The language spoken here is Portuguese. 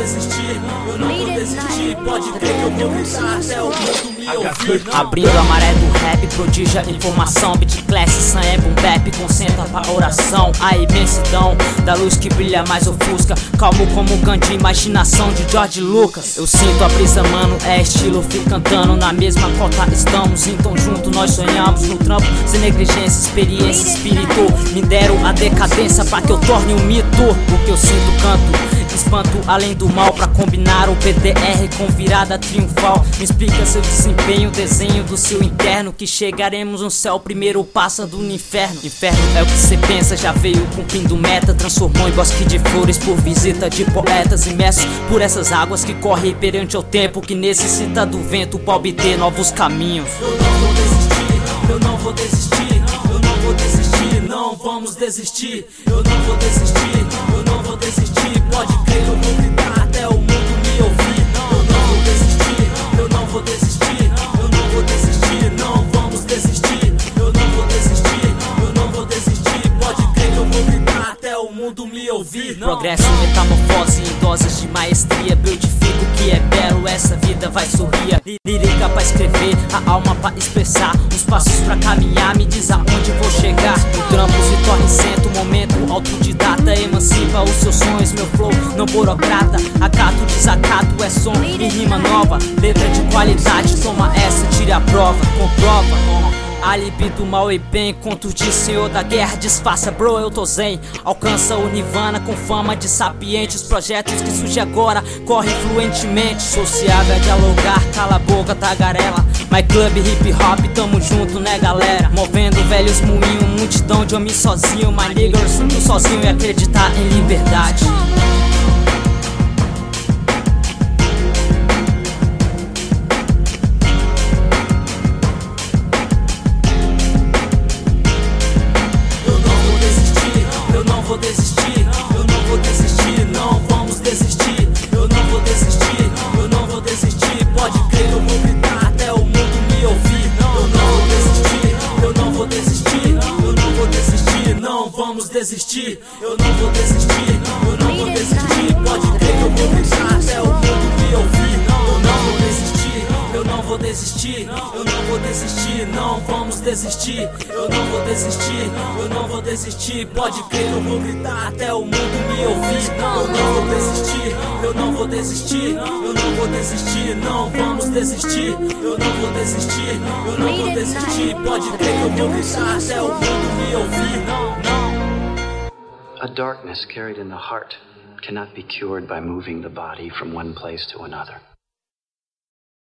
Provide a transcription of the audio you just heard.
desistir, eu não vou desistir. Pode crer que eu vou gritar até o mundo me ouvir. Abrindo a maré do rap, prodígia informação. Beat class, sam é boom bap, concentra pra oração. A imensidão da luz que brilha mais ofusca. Calmo como Gandhi, imaginação de George Lucas. Eu sinto a brisa, mano, é estilo, fico cantando na mesma cota estamos. Então junto nós sonhamos no trampo, sem negligência, experiência, espírito. Me deram a decadência pra que eu torne um mito. O que eu sinto canto, espanto além do mal, pra combinar o PDR com virada triunfal. Me explica seu desempenho, desenho do seu interno, que chegaremos no céu primeiro passando no inferno. Inferno é o que cê pensa, já veio cumprindo meta, transformou em bosque de flores por visita de poetas imersos por essas águas que correm perante o tempo, que necessita do vento pra obter novos caminhos. Eu não vou desistir, eu não vou desistir, eu não vou desistir, não vamos desistir. Eu não vou desistir, eu não vou desistir. Pode crer que eu vou gritar até o mundo me ouvir. Eu não vou desistir, eu não vou desistir, eu não vou desistir, não vamos desistir. Eu não vou desistir, eu não vou desistir. Pode crer que eu vou gritar até o mundo me ouvir. Progresso, metamorfose em doses de maestria. Beatifico que é belo, essa vida vai sorrir. Lírica pra escrever, a alma pra expressar. Os passos pra caminhar, me diz aonde vou chegar. O trampo se torna incento, momento autodidata. Emancipa os seus sonhos, meu flow não burocrata. Acato, desacato, é som e rima nova. Letra de qualidade, toma essa, tire a prova, comprova. A libido mal e bem, contos de senhor da guerra, disfarça bro, eu tô zen. Alcança o nirvana com fama de sapiente. Os projetos que surgem agora correm fluentemente. Sociável a dialogar, cala a boca, tagarela. My club, hip hop, tamo junto né galera. Movendo velhos moinhos, multidão de homens sozinho. My niggas, tô sozinho e acreditar em liberdade. Eu não vou desistir, eu não vou desistir, não vamos desistir. Eu não vou desistir, eu não vou desistir. Pode crer que eu vou gritar até o mundo me ouvir. Eu não vou desistir, eu não vou desistir, eu não vou desistir, não vamos desistir. Eu não vou desistir, eu não vou desistir. Pode crer que eu vou gritar até o mundo me ouvir. Eu não vou desistir, eu não vou desistir, eu não vou desistir, não vamos desistir. Eu não vou desistir, eu não vou desistir. Pode crer que eu vou gritar até o mundo me ouvir. Eu não vou desistir, eu não vou desistir, eu não vou desistir, não vamos desistir. Eu não vou desistir, eu não vou desistir. Pode crer que eu vou gritar até o mundo me ouvir. A darkness carried in the heart cannot be cured by moving the body from one place to another.